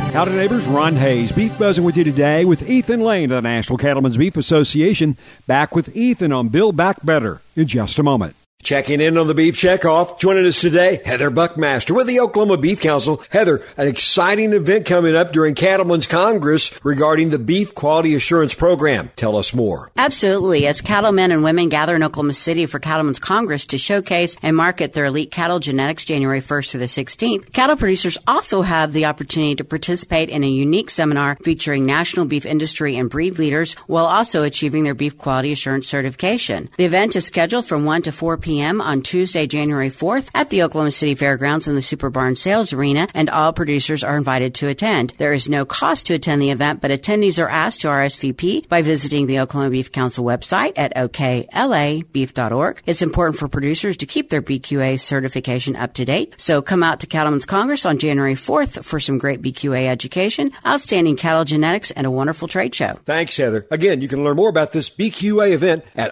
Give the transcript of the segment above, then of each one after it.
Howdy neighbors, Ron Hayes, Beef Buzzing with you today with Ethan Lane of the National Cattlemen's Beef Association. Back with Ethan on Build Back Better in just a moment. Checking in on the Beef Checkoff. Joining us today, Heather Buckmaster with the Oklahoma Beef Council. Heather, an exciting event coming up during Cattlemen's Congress regarding the Beef Quality Assurance Program. Tell us more. Absolutely. As cattlemen and women gather in Oklahoma City for Cattlemen's Congress to showcase and market their elite cattle genetics January 1st through the 16th, cattle producers also have the opportunity to participate in a unique seminar featuring national beef industry and breed leaders while also achieving their beef quality assurance certification. The event is scheduled from 1 to 4 p.m. on Tuesday, January 4th at the Oklahoma City Fairgrounds in the Super Barn Sales Arena, and all producers are invited to attend. There is no cost to attend the event, but attendees are asked to RSVP by visiting the Oklahoma Beef Council website at oklabeef.org. It's important for producers to keep their BQA certification up to date, so come out to Cattlemen's Congress on January 4th for some great BQA education, outstanding cattle genetics, and a wonderful trade show. Thanks, Heather. Again, you can learn more about this BQA event at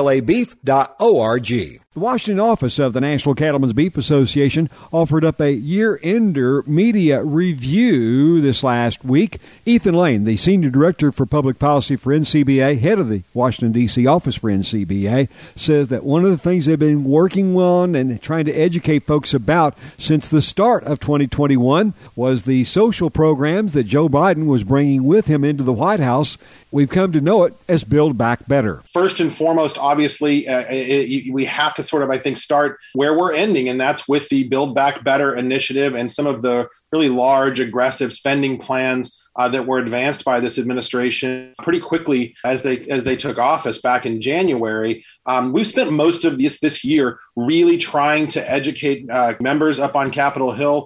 oklabeef.org. The Washington office of the National Cattlemen's Beef Association offered up a year-ender media review this last week. Ethan Lane, the Senior Director for Public Policy for NCBA, head of the Washington, D.C. office for NCBA, says that one of the things they've been working on and trying to educate folks about since the start of 2021 was the social programs that Joe Biden was bringing with him into the White House. We've come to know it as Build Back Better. First and foremost, obviously, we have to sort of, I think, start where we're ending, and that's with the Build Back Better initiative and some of the really large, aggressive spending plans that were advanced by this administration pretty quickly as they took office back in January. We've spent most of this year really trying to educate members up on Capitol Hill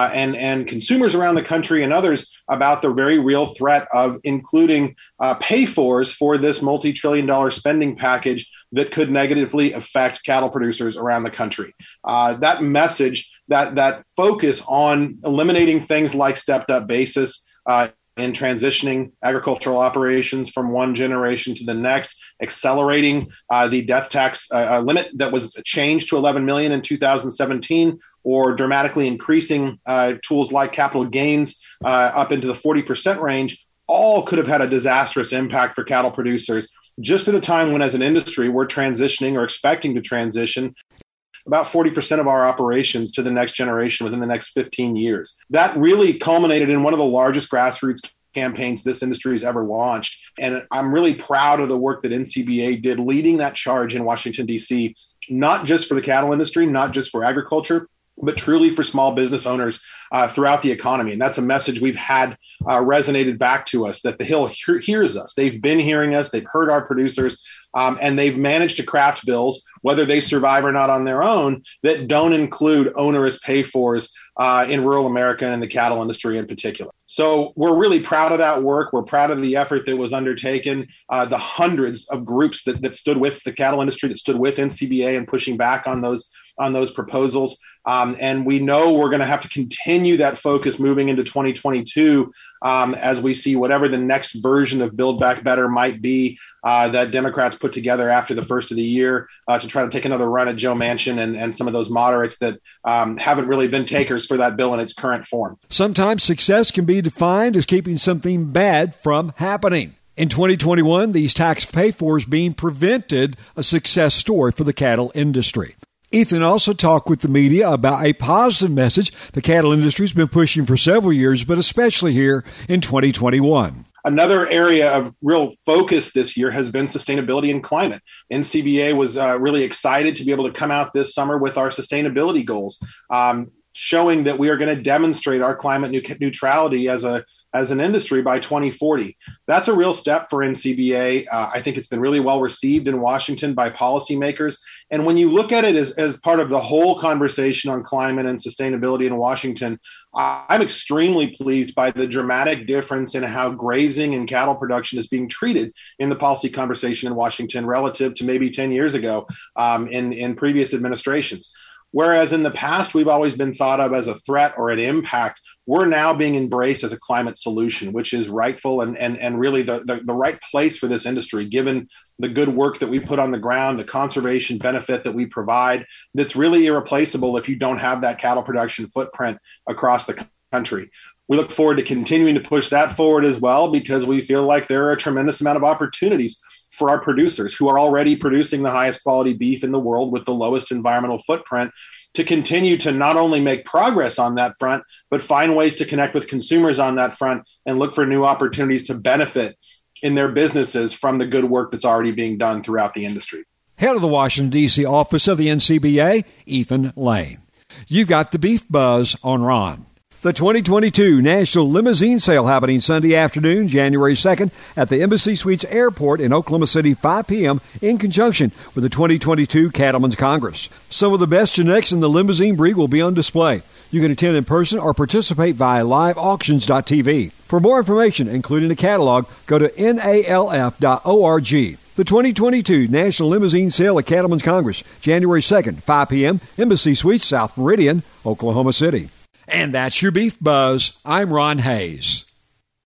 and consumers around the country and others about the very real threat of including pay-fors for this multi-trillion-dollar spending package that could negatively affect cattle producers around the country. That message, that focus on eliminating things like stepped-up basis, in transitioning agricultural operations from one generation to the next, accelerating the death tax limit that was changed to $11 million in 2017, or dramatically increasing tools like capital gains up into the 40% range, all could have had a disastrous impact for cattle producers just at a time when, as an industry, we're transitioning or expecting to transition about 40% of our operations to the next generation within the next 15 years. That really culminated in one of the largest grassroots campaigns this industry has ever launched. And I'm really proud of the work that NCBA did leading that charge in Washington, D.C., not just for the cattle industry, not just for agriculture, but truly for small business owners throughout the economy. And that's a message we've had resonated back to us, that the Hill hears us. They've been hearing us. They've heard our producers. And they've managed to craft bills, whether they survive or not on their own, that don't include onerous pay-fors in rural America and the cattle industry in particular. So we're really proud of that work. We're proud of the effort that was undertaken, the hundreds of groups that stood with the cattle industry, that stood with NCBA and pushing back on those proposals. And we know we're going to have to continue that focus moving into 2022 as we see whatever the next version of Build Back Better might be that Democrats put together after the first of the year to try to take another run at Joe Manchin and some of those moderates that haven't really been takers for that bill in its current form. Sometimes success can be defined as keeping something bad from happening. In 2021, these tax pay-fors being prevented a success story for the cattle industry. Ethan also talked with the media about a positive message the cattle industry has been pushing for several years, but especially here in 2021. Another area of real focus this year has been sustainability and climate. NCBA was really excited to be able to come out this summer with our sustainability goals, showing that we are going to demonstrate our climate neutrality as an industry by 2040. That's a real step for NCBA. I think it's been really well received in Washington by policymakers. And when you look at it as part of the whole conversation on climate and sustainability in Washington, I'm extremely pleased by the dramatic difference in how grazing and cattle production is being treated in the policy conversation in Washington relative to maybe 10 years ago in previous administrations. Whereas in the past, we've always been thought of as a threat or an impact, we're now being embraced as a climate solution, which is rightful and really the right place for this industry, given the good work that we put on the ground, the conservation benefit that we provide, that's really irreplaceable if you don't have that cattle production footprint across the country. We look forward to continuing to push that forward as well, because we feel like there are a tremendous amount of opportunities for our producers who are already producing the highest quality beef in the world with the lowest environmental footprint to continue to not only make progress on that front, but find ways to connect with consumers on that front and look for new opportunities to benefit in their businesses from the good work that's already being done throughout the industry. Head of the Washington, D.C. office of the NCBA, Ethan Lane. You've got the Beef Buzz on Ron. The 2022 National Limousine Sale happening Sunday afternoon, January 2nd at the Embassy Suites Airport in Oklahoma City, 5 p.m. in conjunction with the 2022 Cattlemen's Congress. Some of the best genetics in the limousine breed will be on display. You can attend in person or participate via liveauctions.tv. For more information, including a catalog, go to nalf.org. The 2022 National Limousine Sale at Cattlemen's Congress, January 2nd, 5 p.m., Embassy Suites, South Meridian, Oklahoma City. And that's your Beef Buzz. I'm Ron Hayes.